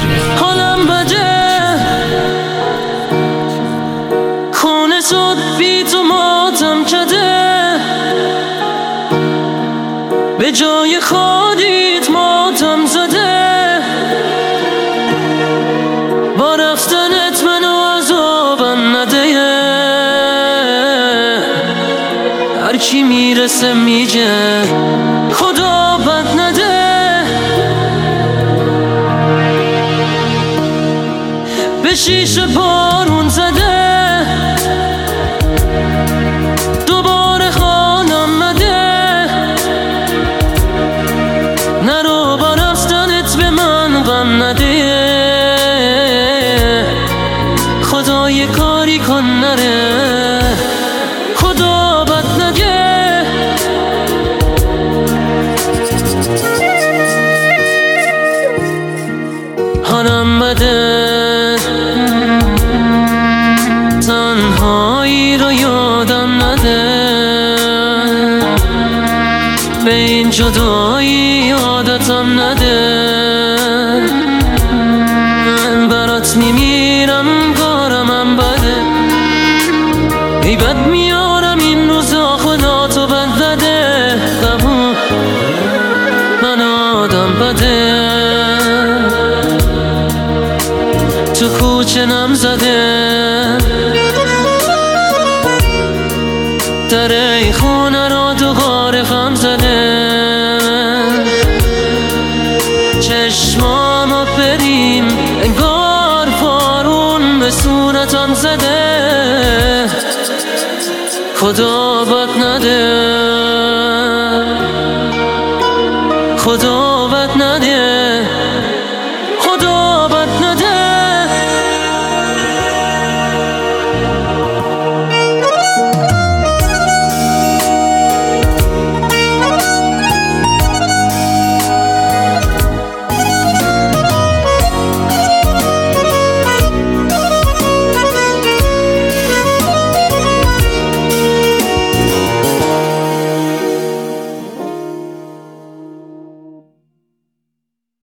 حالم بده، خونه شد بی تو ماتم کده، به جای خودیت ماتم زده. با رفتنت منو عذابم نده، هر کی میرسه میگه خدا بد نده. به شیشه بارون زده، دوباره خانم نده. نرو با رفتنت به من غم نده، خدا یه کاری کن نره، خدا بد نده. حالم بده، تنهایی رو یادم نده، به این جدایی عادتم نده. من برات میمیرم کارمم بده، ای بد میارم این روزا خدا تو بد نده. قبول من آدم بده، تو کوچه نم زده، در ای خونه را دوباره غم زده. چشمامو بریم انگار بارون به صورتم زده، خدا بد نده، خدا